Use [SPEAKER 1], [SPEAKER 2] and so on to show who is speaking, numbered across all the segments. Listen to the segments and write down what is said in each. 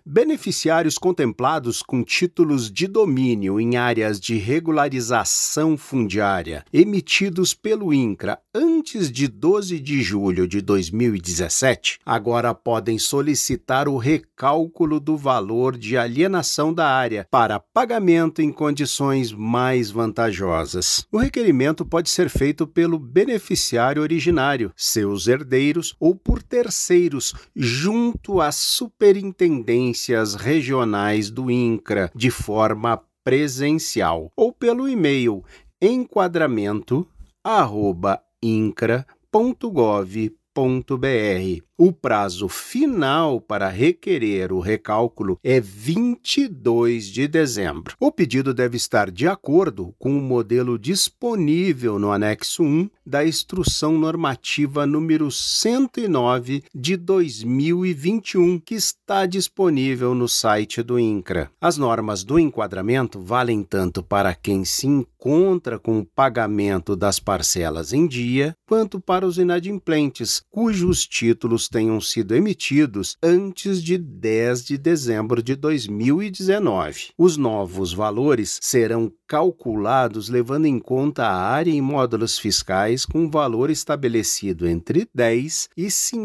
[SPEAKER 1] Beneficiários contemplados com títulos de domínio em áreas de regularização fundiária emitidos pelo INCRA antes de 12 de julho de 2017, agora podem solicitar o recálculo do valor de alienação da área para pagamento em condições mais vantajosas. O requerimento pode ser feito pelo beneficiário originário, seus herdeiros ou por terceiros, junto às superintendências regionais do INCRA, de forma presencial, ou pelo e-mail enquadramento@incra.gov.br. O prazo final para requerer o recálculo é 22 de dezembro. O pedido deve estar de acordo com o modelo disponível no anexo 1 da Instrução Normativa número 109 de 2021, que está disponível no site do INCRA. As normas do enquadramento valem tanto para quem se encontra com o pagamento das parcelas em dia, quanto para os inadimplentes, cujos títulos tenham sido emitidos antes de 10 de dezembro de 2019. Os novos valores serão calculados levando em conta a área em módulos fiscais com valor estabelecido entre 10% e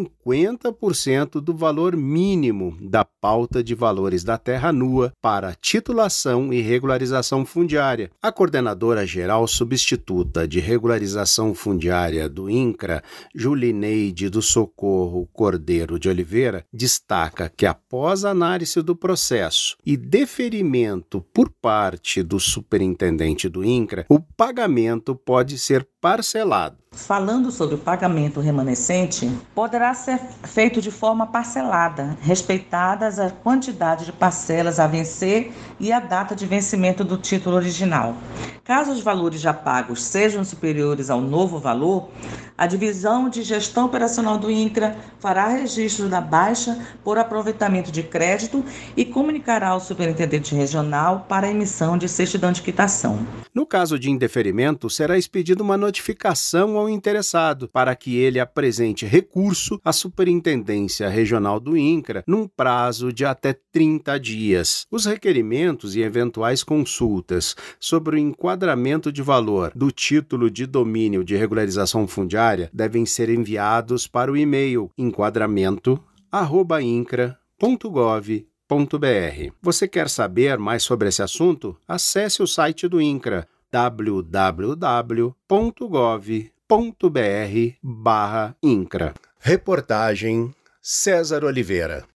[SPEAKER 1] 50% do valor mínimo da pauta de valores da terra nua para titulação e regularização fundiária. A coordenadora geral substituta de regularização fundiária do INCRA, Julineide do Socorro Cordeiro de Oliveira, destaca que após a análise do processo e deferimento por parte do superintendente do INCRA, o pagamento pode ser parcelado.
[SPEAKER 2] Falando sobre o pagamento remanescente, poderá ser feito de forma parcelada, respeitadas a quantidade de parcelas a vencer e a data de vencimento do título original. Caso os valores já pagos sejam superiores ao novo valor, a Divisão de Gestão Operacional do INCRA fará registro da baixa por aproveitamento de crédito e comunicará ao superintendente regional para a emissão de certidão de quitação.
[SPEAKER 1] No caso de indeferimento, será expedida uma notificação ao interessado para que ele apresente recurso à Superintendência Regional do INCRA num prazo de até 30 dias. Os requerimentos e eventuais consultas sobre o enquadramento de valor do título de domínio de regularização fundiária devem ser enviados para o e-mail enquadramento@incra.gov.br. Você quer saber mais sobre esse assunto? Acesse o site do INCRA www.gov.br/INCRA. Reportagem César Oliveira.